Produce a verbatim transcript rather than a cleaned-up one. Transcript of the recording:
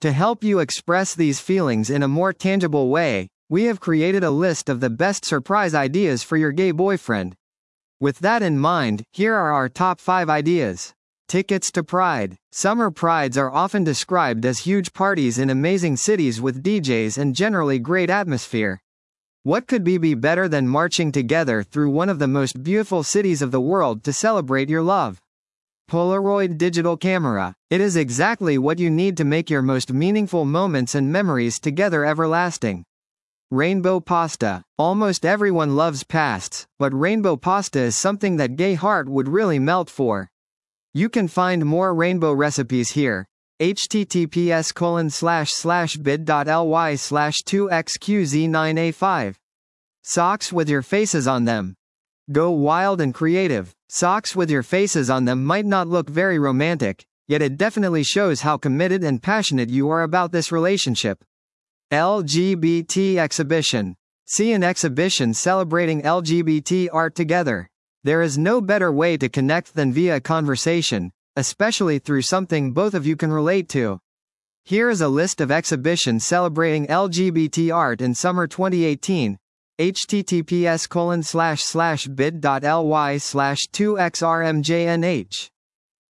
To help you express these feelings in a more tangible way, we have created a list of the best surprise ideas for your gay boyfriend. With that in mind, here are our top five ideas. Tickets to Pride. Summer prides are often described as huge parties in amazing cities with D Js and generally great atmosphere. What could be, be better than marching together through one of the most beautiful cities of the world to celebrate your love? Polaroid digital camera. It is exactly what you need to make your most meaningful moments and memories together everlasting. Rainbow pasta. Almost everyone loves pastes, but rainbow pasta is something that gay heart would really melt for. You can find more rainbow recipes here. https colon slash slash bit.ly slash 2xqz9a5. Socks with your faces on them. Go wild and creative. Socks with your faces on them might not look very romantic, yet it definitely shows how committed and passionate you are about this relationship. L G B T exhibition. See an exhibition celebrating L G B T art together. There is no better way to connect than via a conversation, especially through something both of you can relate to. Here is a list of exhibitions celebrating L G B T art in summer twenty eighteen. https colon slash slash bit.ly slash 2xrmjnh